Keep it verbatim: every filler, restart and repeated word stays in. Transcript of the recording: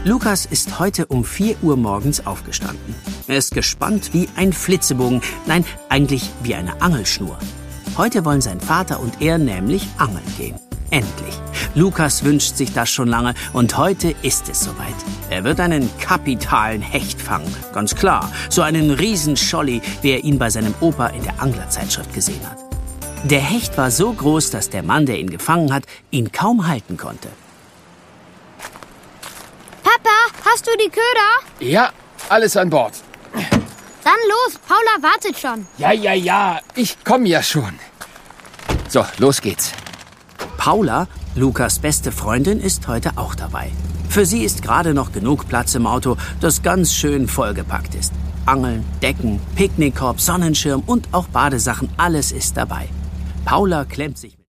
Lukas ist heute um vier Uhr morgens aufgestanden. Er ist gespannt wie ein Flitzebogen, nein, eigentlich wie eine Angelschnur. Heute wollen sein Vater und er nämlich angeln gehen. Endlich. Lukas wünscht sich das schon lange und heute ist es soweit. Er wird einen kapitalen Hecht fangen, ganz klar. So einen Riesenscholli, wie er ihn bei seinem Opa in der Anglerzeitschrift gesehen hat. Der Hecht war so groß, dass der Mann, der ihn gefangen hat, ihn kaum halten konnte. Papa, hast du die Köder? Ja, alles an Bord. Dann los, Paula wartet schon. Ja, ja, ja, ich komme ja schon. So, los geht's. Paula, Lukas' beste Freundin, ist heute auch dabei. Für sie ist gerade noch genug Platz im Auto, das ganz schön vollgepackt ist. Angeln, Decken, Picknickkorb, Sonnenschirm und auch Badesachen, alles ist dabei. Paula klemmt sich